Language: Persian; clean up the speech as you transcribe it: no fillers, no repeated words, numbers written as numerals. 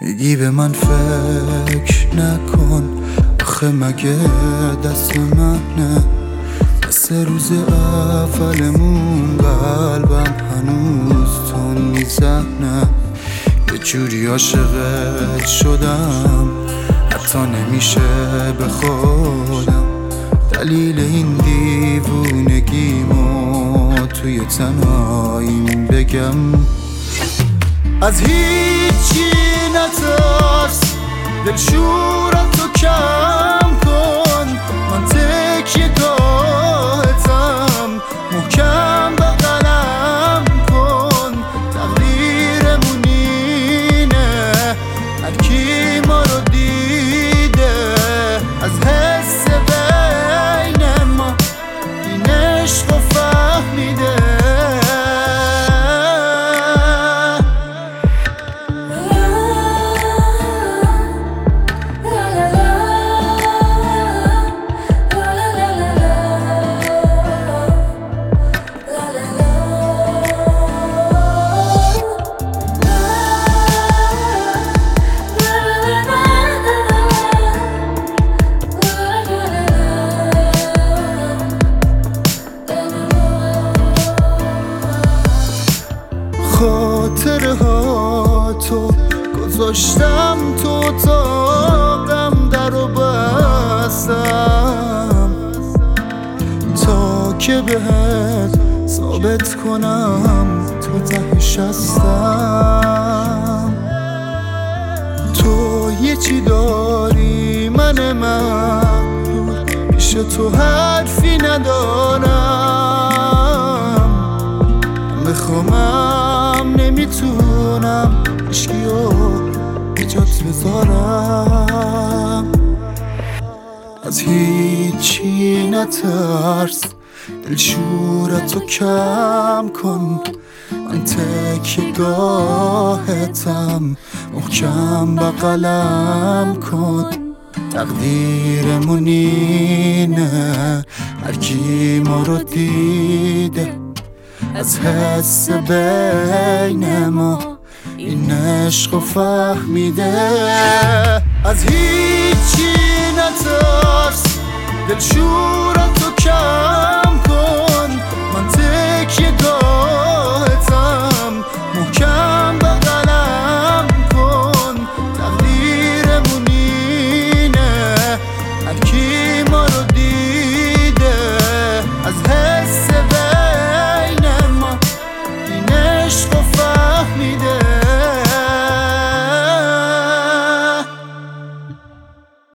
میگی به من فکر نکن، آخه مگه دست منه؟ مثل روز اولمون قلبم هنوز تون میزنه. یه جوری عاشقت شدم حتی نمیشه به خودم دلیل این دیوونگیمو توی تنهاییم بگم. از هیچی نترس، دلشورتو کم کن، من تکیه گاهتم، محکم بغلم کن. تقدیرمون اینه، هرکی ما رو دیده، از حس بین ما این عشق رو فهمیده. خاطره ها تو گذاشتم تو اتاقم، درو بستم تا که بهت ثابت کنم تو تهش هستم. تو یه چی داری من مغرور، پیش تو حرفی ندارم، بخوامم نمیتونم عشقیو به جات بذارم. از هیچی نترس، دلشورتو کم کن، من تکیه گاهتم، محکم بغلم کن. تقدیرمون اینه، هرکی ما رو دیده، از حس بین ما این عشق رو فهمیده. از هیچی نترس، دلشورتو کم